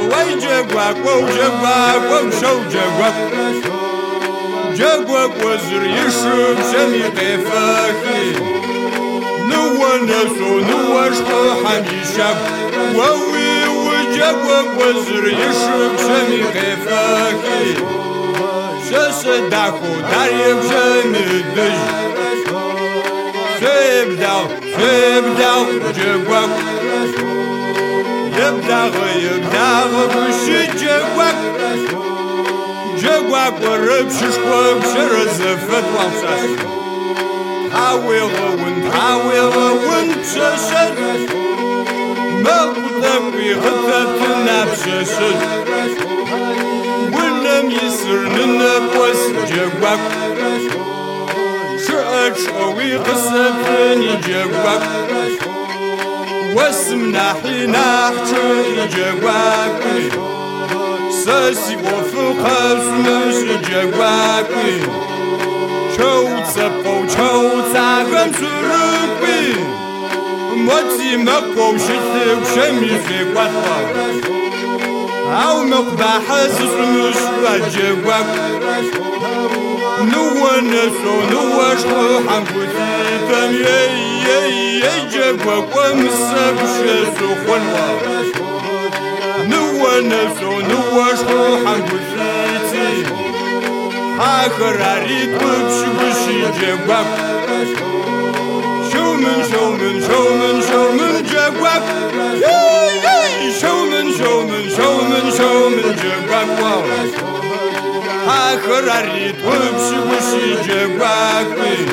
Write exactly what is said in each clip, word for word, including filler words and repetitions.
way jagwa go jagwa go show jagwa jagwa was yishub shami qifaki no one so no was hamishab wawi jagwa was yishub shami qifaki shasa dako darib shami dij sib down sib down jagwa يبدأ يبدأ بشي جواك جواك ورب ششكوك شرزفت وامساس حاول وانت حاول وانت شاشد ما قدك بيغتبت نفسشد ولم يسرن النبوس جواك شعك شوي قصبتني جواك واسمنا حين احتوي جواكي ساسي وفوق اسمش جواكي شو تسبو شو تعقم سرقي موتي مقو شتك شمي في قطوة او مقبح اسمش جواك نوى نسو نوى شخو حنكوتي تميي جاكوا ومسك شاسو خلوة نوى نسو نوى شخو حنكوتي آخر عريد ببشي بشي جاكواك شو من شو من شو من شو من جاكواك شو من شو من شو من شو من جاكواك آخر عريد ببشي بشي جاكواك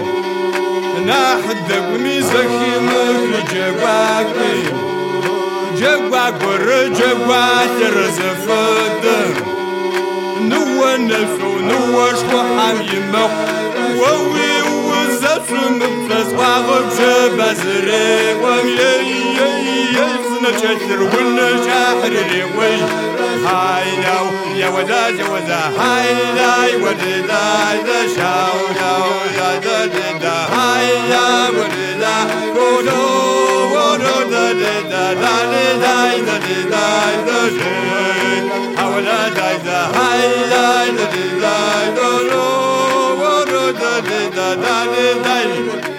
نحدك وميزكي مكي جواكي جواك ورجواك ترزفد نوى نسو نوى شخو حمي مق ووي وزف مبتس واغب جبازري ومي يزن جتر ونجاحر ريوي هاي ناو يا ودا جوزا هاي لاي وداي ذا شاو ناو ذا ذا ذا هاي لا وداي كودو ودو ذا ذا ذا ذا ذا ذا ذا ذا هاولا ذا ذا هاي لاي ذا ذا ذا ودو ودو ذا ذا ذا ذا